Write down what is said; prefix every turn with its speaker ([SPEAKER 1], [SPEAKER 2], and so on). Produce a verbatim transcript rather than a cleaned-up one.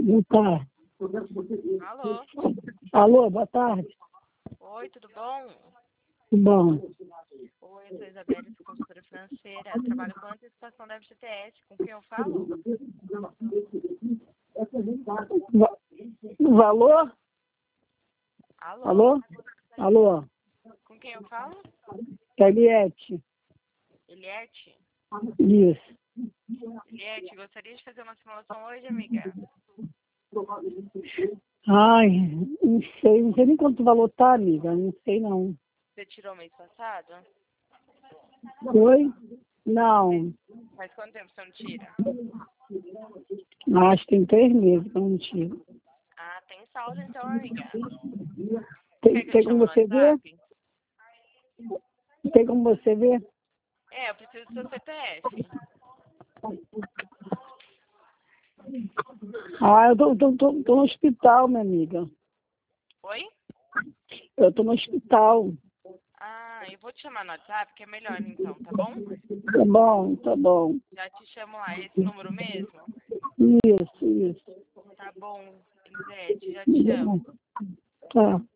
[SPEAKER 1] Boa tarde.
[SPEAKER 2] Alô?
[SPEAKER 1] Alô, boa tarde.
[SPEAKER 2] Oi, tudo bom?
[SPEAKER 1] Tudo bom?
[SPEAKER 2] Oi, eu sou Isabelle, sou consultora financeira. Trabalho com antecipação da F G T S. Com quem eu falo?
[SPEAKER 1] Va- Valor?
[SPEAKER 2] Alô?
[SPEAKER 1] Alô? Alô?
[SPEAKER 2] Com quem eu falo?
[SPEAKER 1] Eliette?
[SPEAKER 2] Eliette?
[SPEAKER 1] Isso.
[SPEAKER 2] Eliette, gostaria de fazer uma simulação hoje, amiga?
[SPEAKER 1] Ai, não sei, não sei nem quanto valor tá, amiga. Não sei não.
[SPEAKER 2] Você tirou mês passado?
[SPEAKER 1] Oi? Não.
[SPEAKER 2] Faz quanto tempo você não tira?
[SPEAKER 1] Acho que tem três meses que eu não tiro.
[SPEAKER 2] Ah, tem saldo então, amiga.
[SPEAKER 1] Tem,
[SPEAKER 2] Quer que eu
[SPEAKER 1] tem
[SPEAKER 2] te
[SPEAKER 1] como
[SPEAKER 2] chamo no
[SPEAKER 1] você ver?
[SPEAKER 2] WhatsApp?
[SPEAKER 1] Tem como você ver?
[SPEAKER 2] É, eu preciso do seu C P F.
[SPEAKER 1] Ah, eu tô, tô, tô, tô no hospital, minha amiga.
[SPEAKER 2] Oi?
[SPEAKER 1] Eu tô no hospital.
[SPEAKER 2] Ah, eu vou te chamar no WhatsApp, que é melhor então, tá bom?
[SPEAKER 1] Tá bom, tá bom.
[SPEAKER 2] Já te chamo lá, esse número mesmo?
[SPEAKER 1] Isso, isso.
[SPEAKER 2] Tá bom, Elisete, já te chamo.
[SPEAKER 1] Tá.